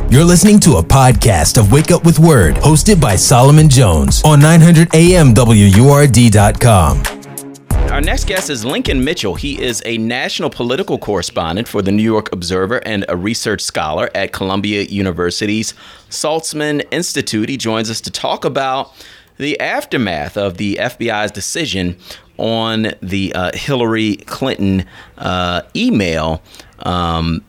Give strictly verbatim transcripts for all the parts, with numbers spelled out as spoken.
You're listening to a podcast of Wake Up with Word, hosted by Solomon Jones on nine hundred A M W U R D dot com. Our next guest is Lincoln Mitchell. He is a national political correspondent for the New York Observer and a research scholar at Columbia University's Saltzman Institute. He joins us to talk about the aftermath of the F B I's decision on the uh, Hillary Clinton uh, email um,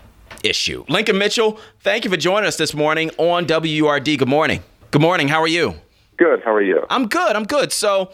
issue. Lincoln Mitchell, thank you for joining us this morning on W U R D. Good morning. Good morning. How are you? Good. How are you? I'm good. I'm good. So,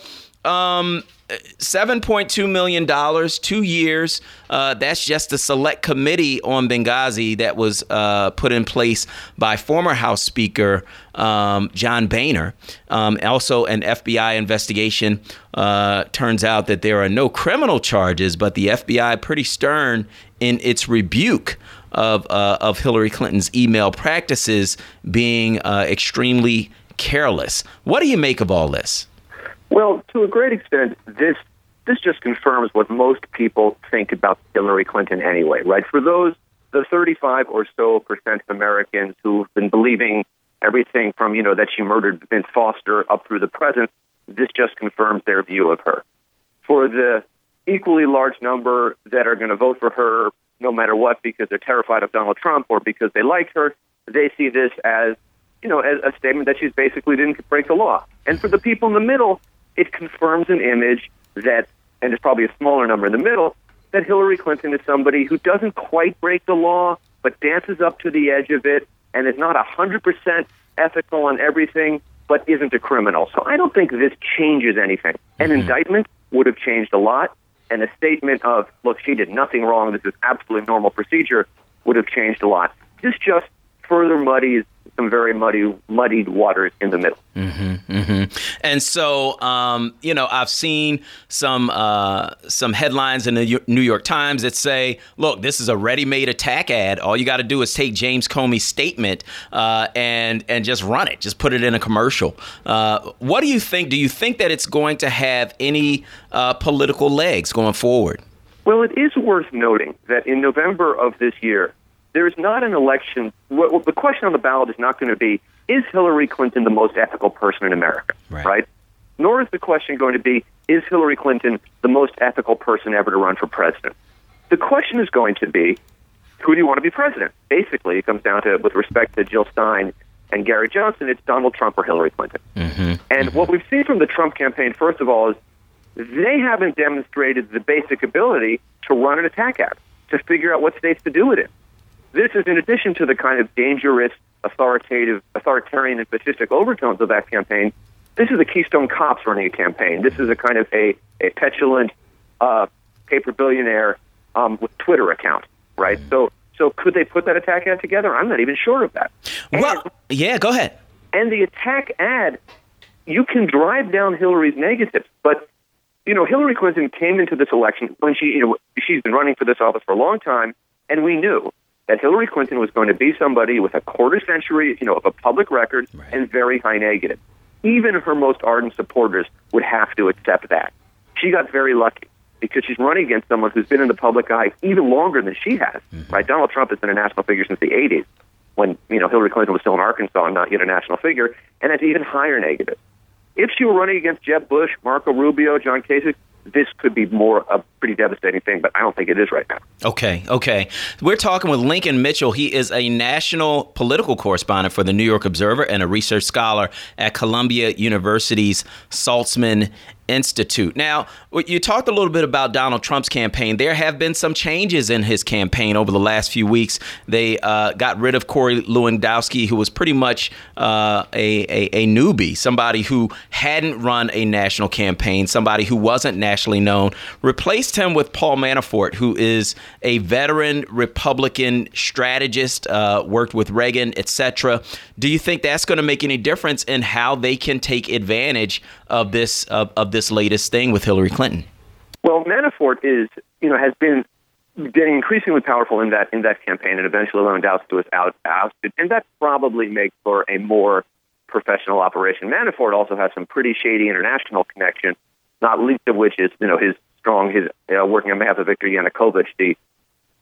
um, seven point two million dollars, two years. Uh, that's just the select committee on Benghazi that was uh, put in place by former House Speaker um, John Boehner. Um, also, an F B I investigation. Uh, turns out that there are no criminal charges, but the F B I pretty stern in its rebuke of uh, of Hillary Clinton's email practices being uh, extremely careless. What do you make of all this? Well, to a great extent, this this just confirms what most people think about Hillary Clinton anyway, right? For those, the thirty-five or so percent of Americans who've been believing everything from, you know, that she murdered Vince Foster up through the present, this just confirms their view of her. For the equally large number that are going to vote for her no matter what because they're terrified of Donald Trump or because they like her, they see this as, you know, as a statement that she's basically didn't break the law. And for the people in the middle, it confirms an image that, and it's probably a smaller number in the middle, that Hillary Clinton is somebody who doesn't quite break the law, but dances up to the edge of it and is not one hundred percent ethical on everything, but isn't a criminal. So I don't think this changes anything. An mm-hmm. indictment would have changed a lot, and a statement of, look, she did nothing wrong, this is absolutely normal procedure, would have changed a lot. This just further muddies some very muddy, muddied waters in the middle. Mm-hmm, mm-hmm. And so, um, you know, I've seen some uh, some headlines in the New York Times that say, look, this is a ready-made attack ad. All you got to do is take James Comey's statement uh, and and just run it. Just put it in a commercial. Uh, what do you think? Do you think that it's going to have any uh, political legs going forward? Well, it is worth noting that in November of this year, there is not an election. Well, the question on the ballot is not going to be, is Hillary Clinton the most ethical person in America, right. right? Nor is the question going to be, is Hillary Clinton the most ethical person ever to run for president? The question is going to be, who do you want to be president? Basically, it comes down to, with respect to Jill Stein and Gary Johnson, it's Donald Trump or Hillary Clinton. Mm-hmm. And mm-hmm. what we've seen from the Trump campaign, first of all, is they haven't demonstrated the basic ability to run an attack ad, to figure out what states to do it in. This is in addition to the kind of dangerous, authoritative, authoritarian, and fascistic overtones of that campaign. This is the Keystone Cops running a campaign. This is a kind of a, a petulant uh, paper billionaire um, with Twitter account, right? Mm-hmm. So, so could they put that attack ad together? I'm not even sure of that. Well, and, yeah, go ahead. And the attack ad, you can drive down Hillary's negatives, but you know, Hillary Clinton came into this election when she, you know, she's been running for this office for a long time, and we knew that Hillary Clinton was going to be somebody with a quarter century, you know, of a public record right. and very high negative. Even her most ardent supporters would have to accept that. She got very lucky because she's running against someone who's been in the public eye even longer than she has. Mm-hmm. Right? Donald Trump has been a national figure since the eighties, when you know Hillary Clinton was still in Arkansas and not yet a national figure, and that's even higher negative. If she were running against Jeb Bush, Marco Rubio, John Kasich, this could be more a pretty devastating thing, but I don't think it is right now. Okay, okay. We're talking with Lincoln Mitchell. He is a national political correspondent for the New York Observer and a research scholar at Columbia University's Saltzman Institute. Now, you talked a little bit about Donald Trump's campaign. There have been some changes in his campaign over the last few weeks. They uh, got rid of Corey Lewandowski, who was pretty much uh, a, a, a newbie, somebody who hadn't run a national campaign, somebody who wasn't nationally known, replaced him with Paul Manafort, who is a veteran Republican strategist, uh, worked with Reagan, et cetera. Do you think that's going to make any difference in how they can take advantage of this of, of this latest thing with Hillary Clinton? Well, Manafort is, you know, has been getting increasingly powerful in that in that campaign, and eventually Lewandowski was out, ousted, and that probably makes for a more professional operation. Manafort also has some pretty shady international connections, not least of which is, you know, his strong his uh, working on behalf of Viktor Yanukovych, the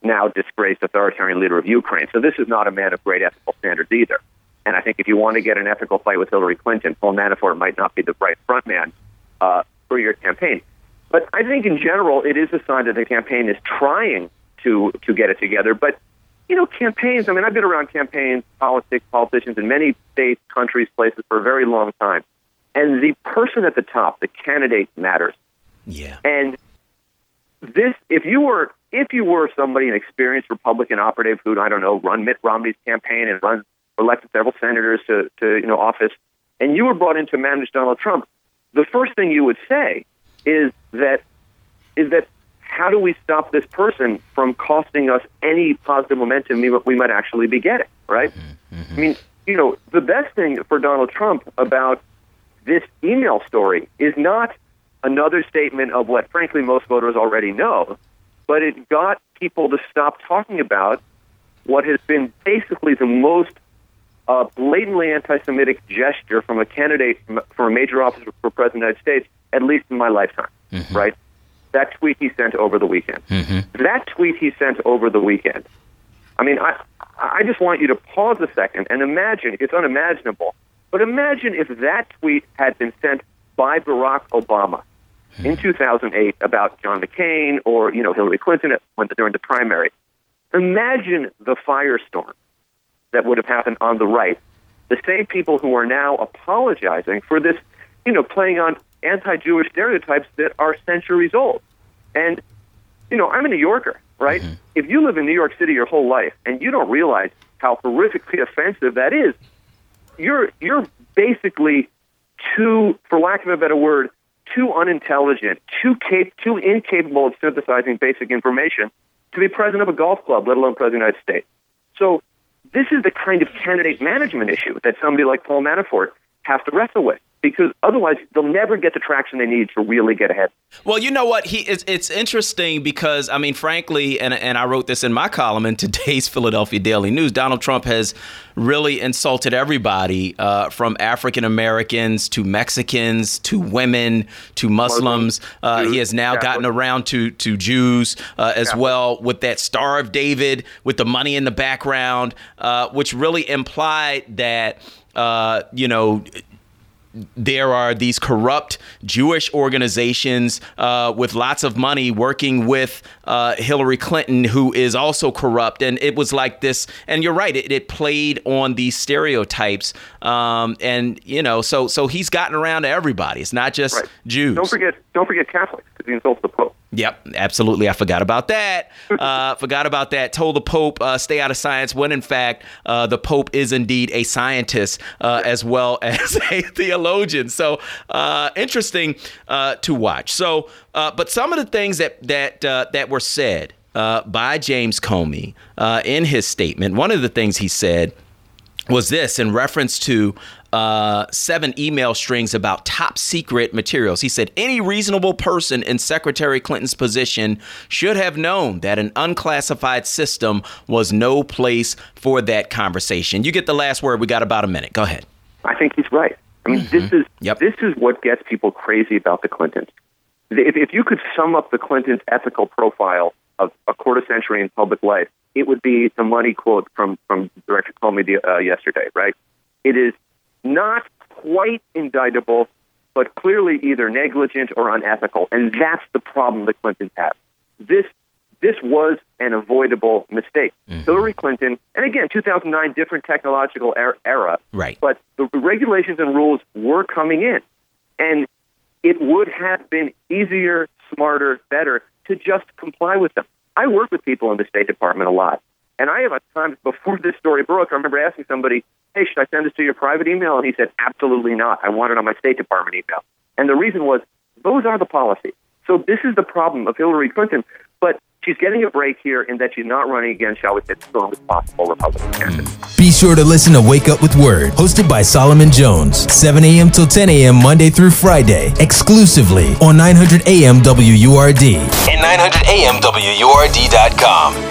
now disgraced authoritarian leader of Ukraine. So this is not a man of great ethical standards either. And I think if you want to get an ethical fight with Hillary Clinton, Paul Manafort might not be the right front man uh, for your campaign. But I think in general, it is a sign that the campaign is trying to to get it together. But, you know, campaigns, I mean, I've been around campaigns, politics, politicians in many states, countries, places for a very long time. And the person at the top, the candidate, matters. Yeah. And this, if you were if you were somebody, an experienced Republican operative who'd, I don't know, run Mitt Romney's campaign and run elected several senators to, to you know office, and you were brought in to manage Donald Trump, the first thing you would say is that is that how do we stop this person from costing us any positive momentum we, we might actually be getting, right? Mm-hmm. I mean, you know, the best thing for Donald Trump about this email story is not another statement of what, frankly, most voters already know, but it got people to stop talking about what has been basically the most uh, blatantly anti-Semitic gesture from a candidate for a major office for President of the United States, at least in my lifetime, mm-hmm. right? That tweet he sent over the weekend. Mm-hmm. That tweet he sent over the weekend. I mean, I I just want you to pause a second and imagine, it's unimaginable, but imagine if that tweet had been sent by Barack Obama mm-hmm. in two thousand eight about John McCain or, you know, Hillary Clinton when, during the primary. Imagine the firestorm that would have happened on the right. The same people who are now apologizing for this, you know, playing on anti-Jewish stereotypes that are centuries old. And, you know, I'm a New Yorker, right? Mm-hmm. If you live in New York City your whole life and you don't realize how horrifically offensive that is, you're you're basically too, for lack of a better word, too unintelligent, too cap- too incapable of synthesizing basic information to be president of a golf club, let alone president of the United States. So this is the kind of candidate management issue that somebody like Paul Manafort has to wrestle with, because otherwise they'll never get the traction they need to really get ahead. Well, you know what? He it's, it's interesting because, I mean, frankly, and and I wrote this in my column in today's Philadelphia Daily News, Donald Trump has really insulted everybody uh, from African Americans to Mexicans to women to Muslims. Uh, he has now gotten around to, to Jews uh, as well, with that Star of David, with the money in the background, uh, which really implied that, uh, you know, there are these corrupt Jewish organizations uh, with lots of money working with uh, Hillary Clinton, who is also corrupt. And it was like this. And you're right. It, it played on these stereotypes. Um, and, you know, so so he's gotten around to everybody. It's not just right. Jews. Don't forget, don't forget Catholics, because he insults the Pope. Yep, absolutely. I forgot about that. Uh, forgot about that. Told the Pope, uh, stay out of science, when in fact, uh, the Pope is indeed a scientist uh, as well as a theologian. So uh, interesting uh, to watch. So, uh, but some of the things that that uh, that were said uh, by James Comey uh, in his statement, one of the things he said was this in reference to uh, seven email strings about top secret materials. He said, any reasonable person in Secretary Clinton's position should have known that an unclassified system was no place for that conversation. You get the last word. We got about a minute. Go ahead. I think he's right. I mean, mm-hmm. this is yep. this is what gets people crazy about the Clintons. If, if you could sum up the Clintons' ethical profile of a quarter century in public life, it would be the money quote from, from Director Comey uh, yesterday, right? It is not quite indictable, but clearly either negligent or unethical. And that's the problem the Clintons have. This this was an avoidable mistake. Mm-hmm. Hillary Clinton, and again, two thousand nine, different technological er- era, right? But the regulations and rules were coming in. And it would have been easier, smarter, better to just comply with them. I work with people in the State Department a lot. And I have at times before this story broke, I remember asking somebody, hey, should I send this to your private email? And he said, absolutely not. I want it on my State Department email. And the reason was, those are the policies. So this is the problem of Hillary Clinton. But she's getting a break here in that she's not running against, shall we say, the strongest possible Republican candidate. Be sure to listen to Wake Up with Word, hosted by Solomon Jones, seven a.m. till ten a.m. Monday through Friday, exclusively on nine hundred A M W U R D and nine hundred A M W U R D dot com.